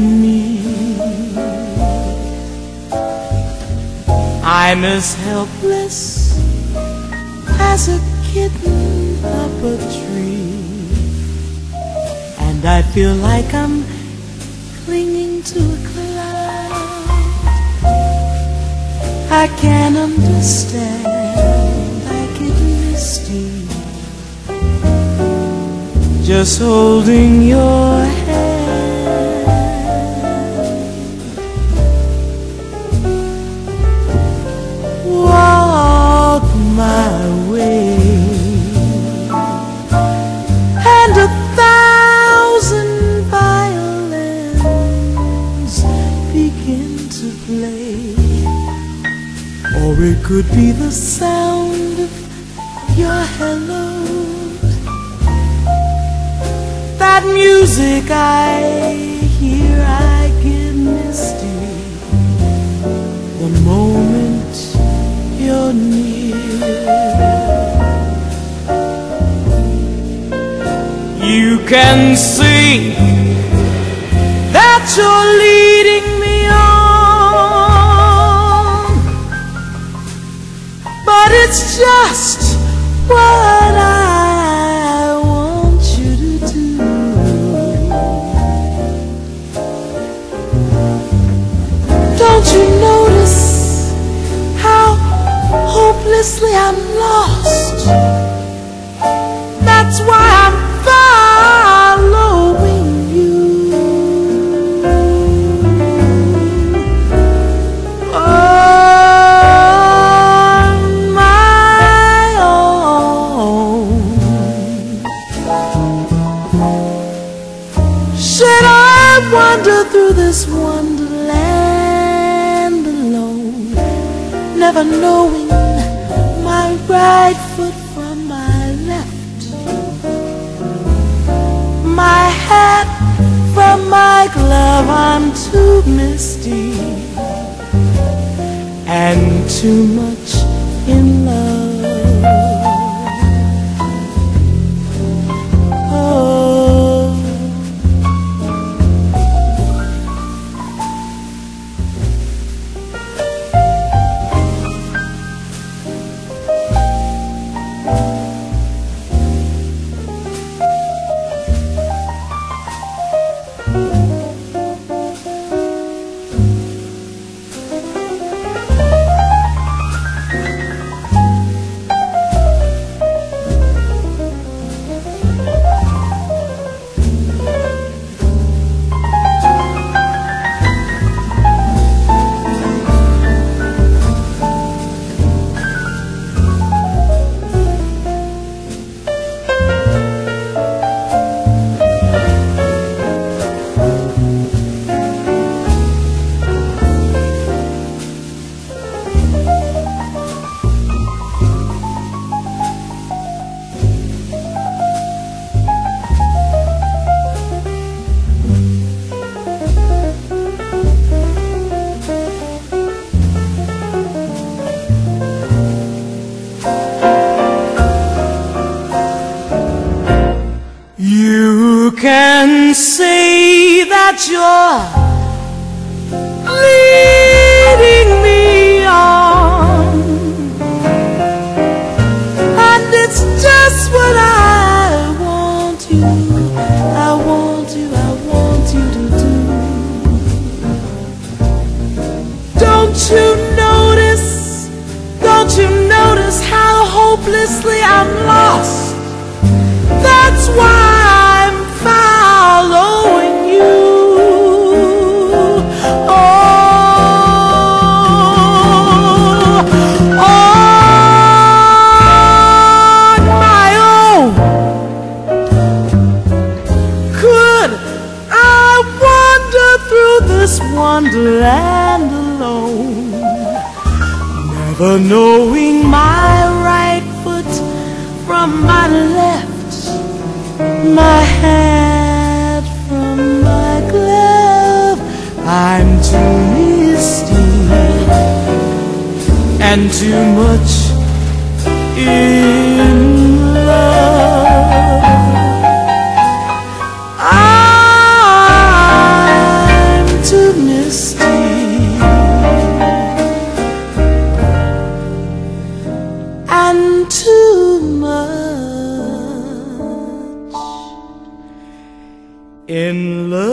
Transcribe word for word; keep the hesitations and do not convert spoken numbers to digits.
me. I'm as helpless as a kitten up a tree, and I feel like I'm clinging to a cloud. I can't understand, I get misty just holding your hand. Walk my way, and a thousand violins begin to play. Or it could be the sound of your hello, that music I hear, I get misty the moment you're near. You can see that you're leading me on, but it's just what I want you to do. Don't you notice how hopelessly I'm lost? That's why I'm following you. On my own. Should I wander through this wonderland alone, never knowing my right foot from my left, my hat from my glove? I'm too misty and too much in love. You can say that you're leading me on, and it's just what I want you, I want you, I want you to do. Don't you notice, don't you notice how hopelessly I'm lost? That's why I'm following you. Oh, on my own. Could I wander through this wonderland alone, never knowing my right foot from my left, my hat from my glove? I'm too misty and too much in love. I'm in love.